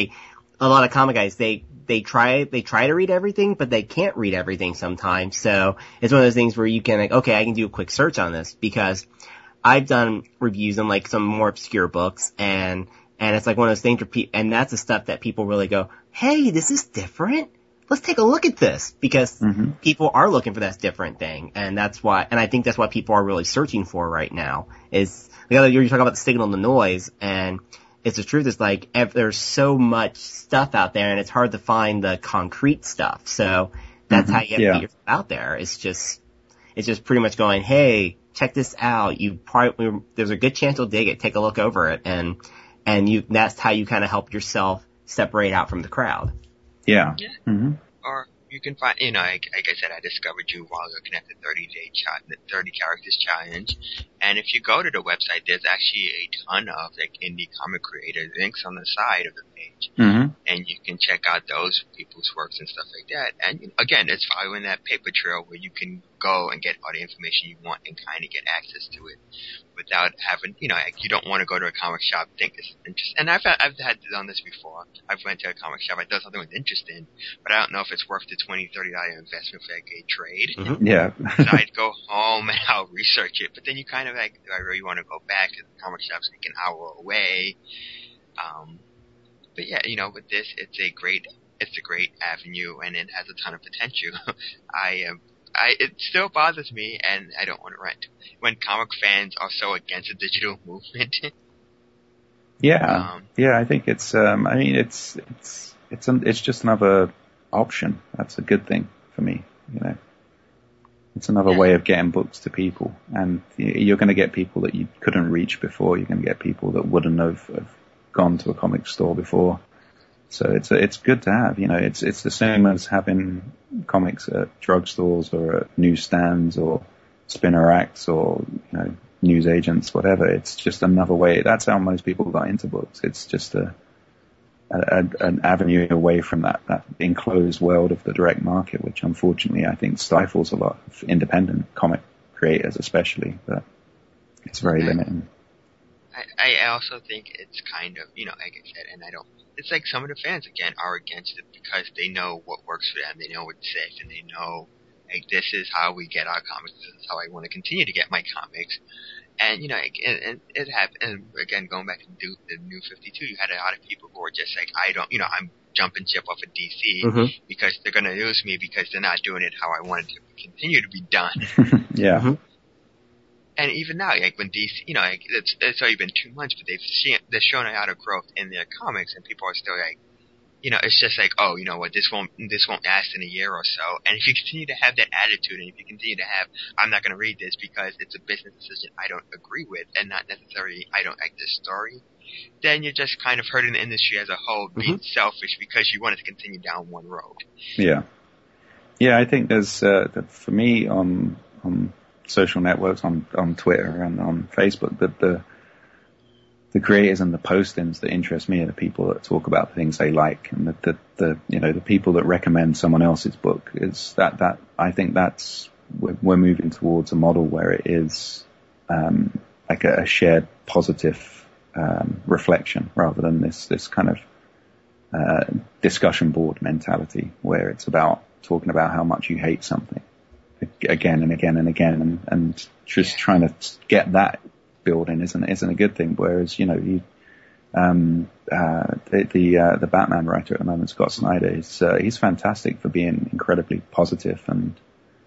A lot of comic guys, they try to read everything, but they can't read everything sometimes. So it's one of those things where you can, okay, I can do a quick search on this, because I've done reviews on like some more obscure books, and it's like one of those things where and that's the stuff that people really go, hey, this is different. Let's take a look at this, because people are looking for that different thing. And I think that's what people are really searching for right now is, you're talking about the signal and the noise, and it's the truth. It's like, there's so much stuff out there, and it's hard to find the concrete stuff. So that's how you have to get yourself out there. It's just pretty much going, hey, check this out. There's a good chance you'll dig it. Take a look over it, and that's how you kind of help yourself separate out from the crowd. Yeah. Mm-hmm. Or you can find, like I said, I discovered you while looking at the 30 characters challenge. And if you go to the website, there's actually a ton of like indie comic creator links on the side of the page. Mm-hmm. And you can check out those people's works and stuff like that. And again, it's following that paper trail where you can go and get all the information you want and kind of get access to it without having, like you don't want to go to a comic shop, think it's interesting. And I've had done this before. I've went to a comic shop, I thought something was interesting, but I don't know if it's worth the $20, $30 investment for like a trade. Mm-hmm. Yeah. So I'd go home and I'll research it, but then you kind of like, do I really want to go back to the comic shop's like an hour away? But yeah, with this, it's a great avenue, and it has a ton of potential. It still bothers me, and I don't want to rant when comic fans are so against the digital movement. Yeah, I think it's just another option. That's a good thing for me. It's another way of getting books to people, and you're going to get people that you couldn't reach before. You're going to get people that wouldn't have gone to a comic store before. So it's good to have. It's the same as having comics at drugstores or at newsstands or spinner racks or news agents, whatever. It's just another way. That's how most people got into books. It's just an avenue away from that enclosed world of the direct market, which unfortunately I think stifles a lot of independent comic creators, especially. But it's very limiting. I also think it's kind of, like I said, and it's like some of the fans, again, are against it because they know what works for them, they know what's safe, and they know, like, this is how we get our comics, this is how I want to continue to get my comics. And, and it happened, and again, going back to the New 52, you had a lot of people who were just like, I'm jumping ship off of DC because they're going to lose me because they're not doing it how I want it to continue to be done. Yeah. Mm-hmm. And even now, like when DC, it's only been 2 months, but they've shown a lot of growth in their comics, and people are still like, it's just like, oh, you know what, this won't last in a year or so. And if you continue to have that attitude, and if you continue to have, I'm not going to read this because it's a business decision I don't agree with, and not necessarily I don't like this story, then you're just kind of hurting the industry as a whole, being selfish because you want it to continue down one road. Yeah. Yeah, I think there's, for me on social networks, on Twitter and on Facebook, that the creators and the postings that interest me are the people that talk about the things they like, and the people that recommend someone else's book. Is that I think that's, we're moving towards a model where it is like a shared positive reflection rather than this kind of discussion board mentality where it's about talking about how much you hate something again and again and again, and just trying to get that building isn't a good thing. Whereas the Batman writer at the moment, Scott Snyder, he's fantastic for being incredibly positive and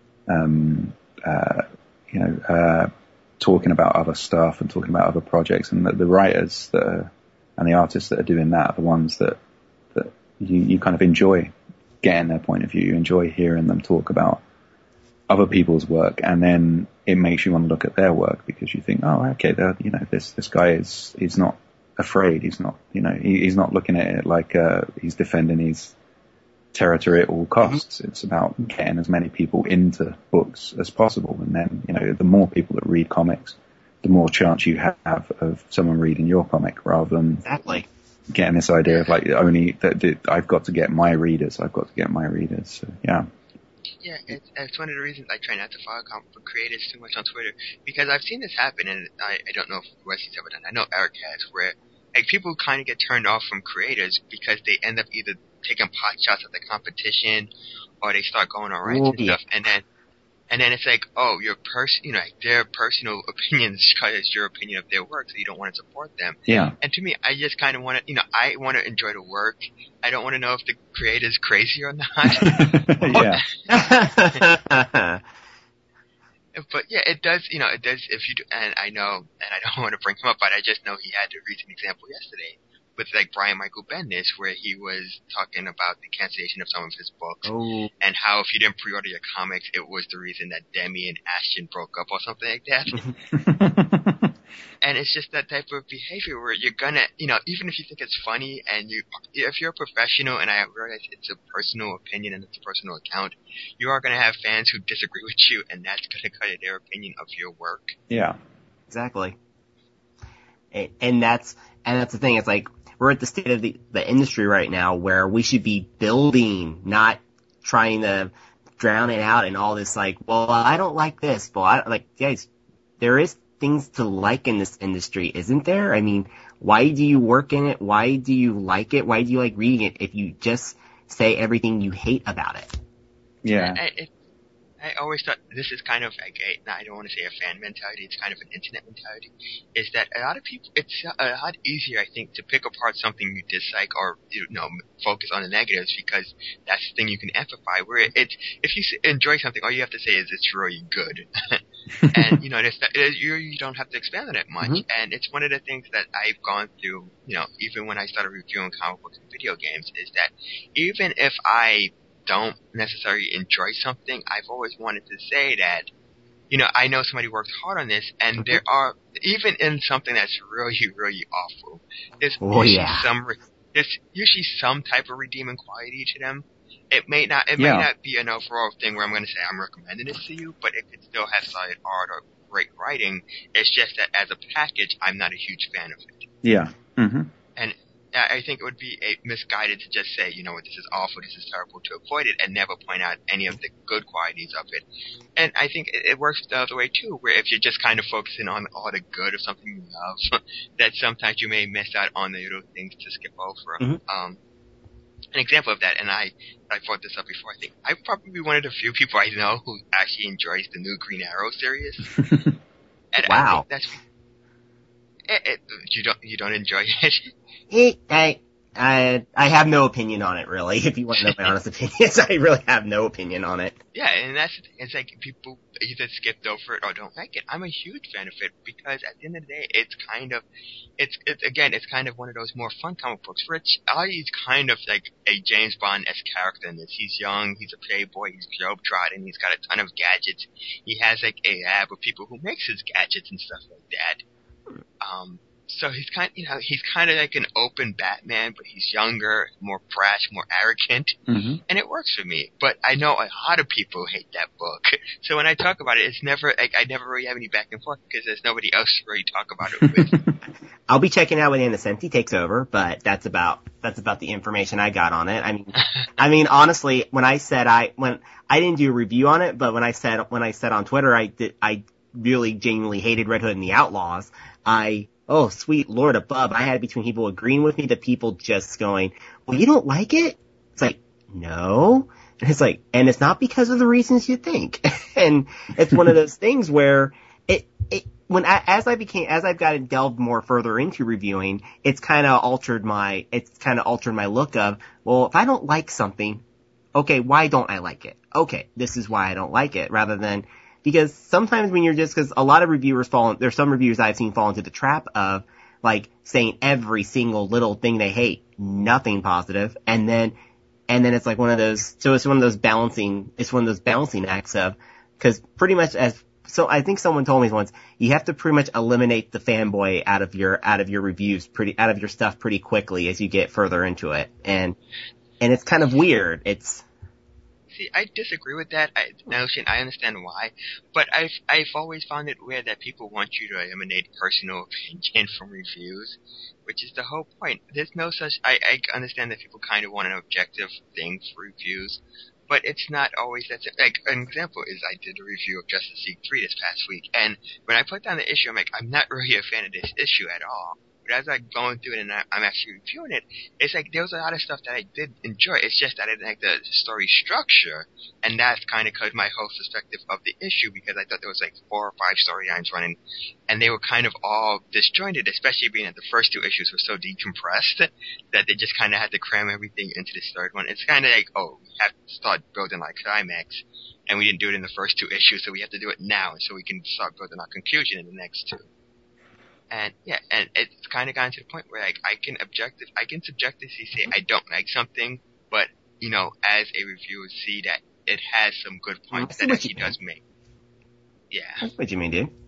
talking about other stuff and talking about other projects, and the writers and the artists that are doing that are the ones that you kind of enjoy getting their point of view. You enjoy hearing them talk about other people's work, and then it makes you want to look at their work because you think, oh, okay, this guy he's not afraid. He's not, he's not looking at it like he's defending his territory at all costs. It's about getting as many people into books as possible, and then the more people that read comics, the more chance you have of someone reading your comic, rather than getting this idea of like only that I've got to get my readers. So, yeah. Yeah, it's one of the reasons I try not to follow comic book creators too much on Twitter, because I've seen this happen, and I don't know if Wesley's ever done it. I know Eric has, where like people kind of get turned off from creators because they end up either taking pot shots at the competition, or they start going on rants and stuff, and then it's like, oh, their personal opinions because your opinion of their work, so you don't want to support them. Yeah. And to me, I just kind of want to, I want to enjoy the work. I don't want to know if the creator's crazy or not. Yeah. But yeah, it does, if you do, and I know, and I don't want to bring him up, but I just know he had a recent example yesterday with like Brian Michael Bendis, where he was talking about the cancellation of some of his books, and how if you didn't pre-order your comics, it was the reason that Demi and Ashton broke up or something like that. And it's just that type of behavior where you're gonna, even if you think it's funny, and if you're a professional, and I realize it's a personal opinion and it's a personal account, you are gonna have fans who disagree with you, and that's gonna cut their opinion of your work. Yeah. Exactly. And that's the thing. It's like, we're at the state of the industry right now where we should be building, not trying to drown it out in all this like, well, I don't like this. Well, guys, there is things to like in this industry, isn't there? I mean, why do you work in it? Why do you like it? Why do you like reading it if you just say everything you hate about it? Yeah. I always thought this is kind of like I don't want to say a fan mentality, it's kind of an internet mentality, is that a lot of people, it's a lot easier, I think, to pick apart something you dislike or, focus on the negatives because that's the thing you can amplify, where if you enjoy something, all you have to say is it's really good. And, you don't have to expand on it much. Mm-hmm. And it's one of the things that I've gone through, even when I started reviewing comic books and video games, is that even if I don't necessarily enjoy something, I've always wanted to say that, I know somebody worked hard on this, and there are, even in something that's really, really awful, there's usually some type of redeeming quality to them. It may not be an overall thing where I'm going to say I'm recommending this to you, but it could still have solid art or great writing. It's just that as a package, I'm not a huge fan of it. Yeah. Mm-hmm. And I think it would be misguided to just say, this is awful, this is terrible, to avoid it and never point out any of the good qualities of it. And I think it works the other way too, where if you're just kind of focusing on all the good of something you love, that sometimes you may miss out on the little things to skip over. Mm-hmm. An example of that, and I brought this up before, I think I'm probably one of the few people I know who actually enjoys the new Green Arrow series. And wow. I think that's you don't enjoy it? I have no opinion on it, really. If you want to know my honest opinions, I really have no opinion on it. Yeah, and it's like people either skipped over it or don't like it. I'm a huge fan of it because at the end of the day, it's kind of one of those more fun comic books where he's kind of like a James Bond-esque character in this. He's young, he's a playboy, he's globe-trotting, he's got a ton of gadgets. He has like a lab of people who makes his gadgets and stuff like that. So he's kind of like an open Batman, but he's younger, more brash, more arrogant, mm-hmm. and it works for me. But I know a lot of people hate that book. So when I talk about it, it's never like I never really have any back and forth because there's nobody else to really talk about it with. I'll be checking out when Innocenti takes over, but that's about the information I got on it. I mean, honestly, when I didn't do a review on it, but when I said on Twitter I really genuinely hated Red Hood and the Outlaws, oh, sweet Lord above, I had between people agreeing with me to people just going, well, you don't like it? It's like, no. And it's like, and it's not because of the reasons you think. And it's one of those things where as I've gotten delved more further into reviewing, it's kind of altered my look of, well, if I don't like something, okay, why don't I like it? Okay, this is why I don't like it, rather than, because sometimes when because a lot of reviewers there's some reviewers I've seen fall into the trap of, like, saying every single little thing they hate, nothing positive, and then it's like one of those balancing acts of, cause pretty much so I think someone told me once, you have to pretty much eliminate the fanboy out of your reviews out of your stuff pretty quickly as you get further into it. And it's kind of weird. See, I disagree with that notion. I understand why, but I've always found it weird that people want you to eliminate personal opinion from reviews, which is the whole point. There's no such. I understand that people kind of want an objective thing for reviews, but it's not always that. Like, an example is I did a review of Justice League 3 this past week, and when I put down the issue, I'm like, I'm not really a fan of this issue at all. But as I'm going through it and I'm actually reviewing it, it's like there was a lot of stuff that I did enjoy. It's just that I didn't like the story structure, and that's kind of cut my whole perspective of the issue because I thought there was like 4 or 5 storylines running, and they were kind of all disjointed, especially being that the first 2 issues were so decompressed that they just kind of had to cram everything into this third one. It's kind of like, oh, we have to start building our climax, and we didn't do it in the first 2 issues, so we have to do it now, so we can start building our conclusion in the next 2. And yeah, and it's kind of gotten to the point where like I can subjectively say I don't like something, but as a reviewer, see that it has some good points that he does make. Yeah. That's what you mean, dude.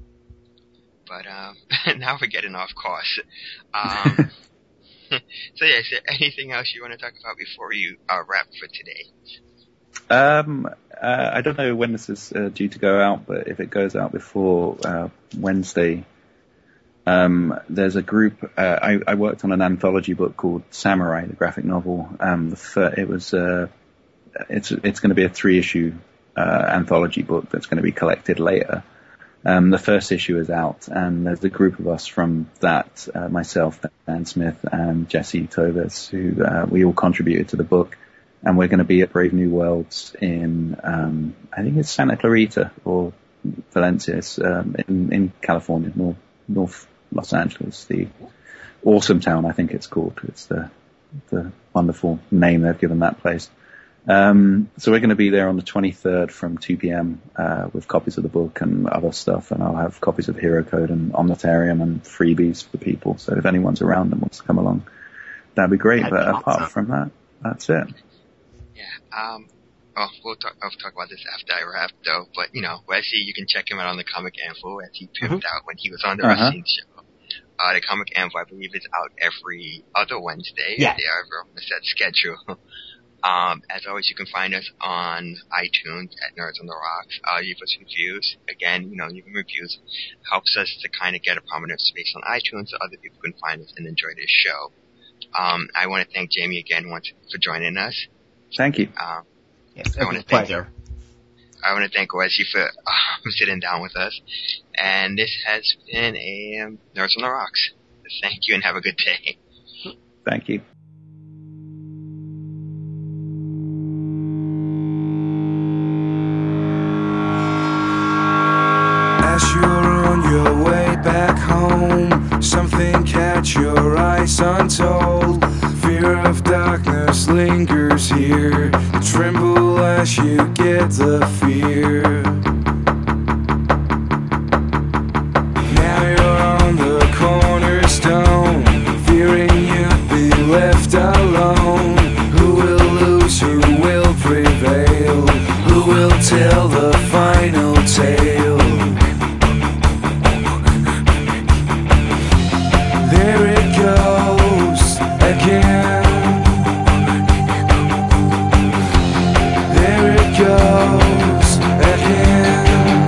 But now we're getting off course. So yeah, is there anything else you want to talk about before you wrap for today? I don't know when this is due to go out, but if it goes out before Wednesday. There's a group, I worked on an anthology book called Samurai, the graphic novel. It's going to be a 3-issue, anthology book that's going to be collected later. The first issue is out, and there's a group of us from that, myself, Dan Smith, and Jesse Tovis, who, we all contributed to the book. and we're going to be at Brave New Worlds in, I think it's Santa Clarita or Valencia, in California, North Los Angeles, the awesome town, I think it's called. It's the wonderful name they've given that place. So we're going to be there on the 23rd from 2 p.m. With copies of the book and other stuff, and I'll have copies of Hero Code and Omnitarium and freebies for people. So if anyone's around and wants to come along, that'd be great. But apart from that, that's it. Yeah. I'll talk about this after I wrap, though. But Wesley, you can check him out on the Comic Anvil, as he pimped out when he was on the wrestling show. The Comic Anvil, I believe, is out every other Wednesday. Yeah. They are on a set schedule. As always, you can find us on iTunes at Nerds on the Rocks. Leave us reviews. Again, leaving reviews helps us to kind of get a prominent space on iTunes so other people can find us and enjoy this show. I want to thank Jamie again once for joining us. Thank you. Yes, it was a pleasure. I want to thank Wesley for sitting down with us. And this has been a Nerds on the Rocks. Thank you and have a good day. Thank you. As you're on your way back home, something catch your eyes untold. Fear of darkness lingers here. Tremble as you get the fear. Now you're on the cornerstone, fearing you'd be left alone. Who will lose? Who will prevail? Who will tell the final tale? There it goes again. There it goes again.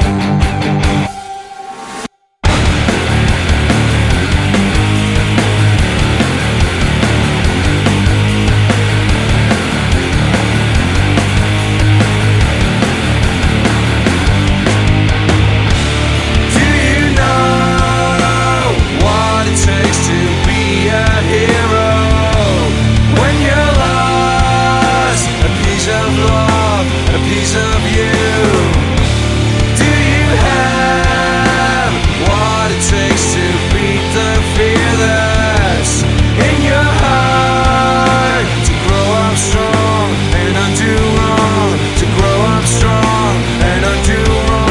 Do you know what it takes to be a hero? When you're lost, a piece of love, a piece of you. Do you have what it takes to beat the fearless in your heart? To grow up strong and undo wrong. To grow up strong and undo wrong.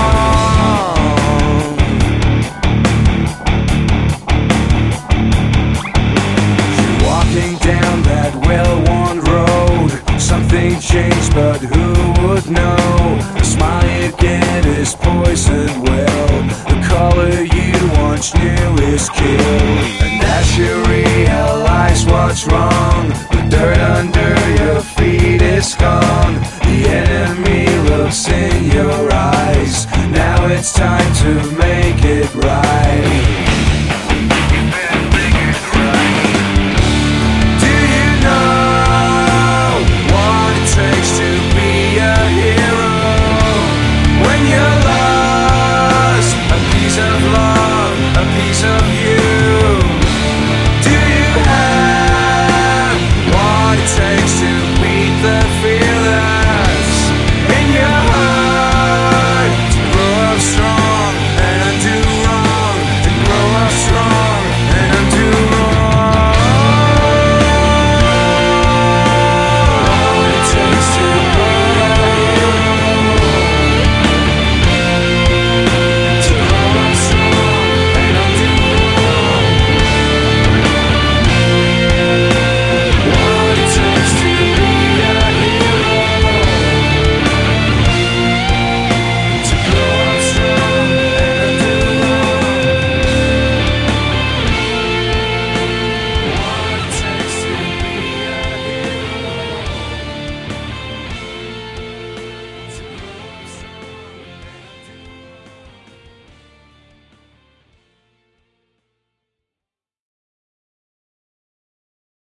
Walking down that well-worn road, something changed, but who would know? The smile you get is poisoned well. The color you once knew is killed. And as you realize what's wrong, the dirt under your feet is gone. The enemy looks in your eyes. Now it's time to make it right.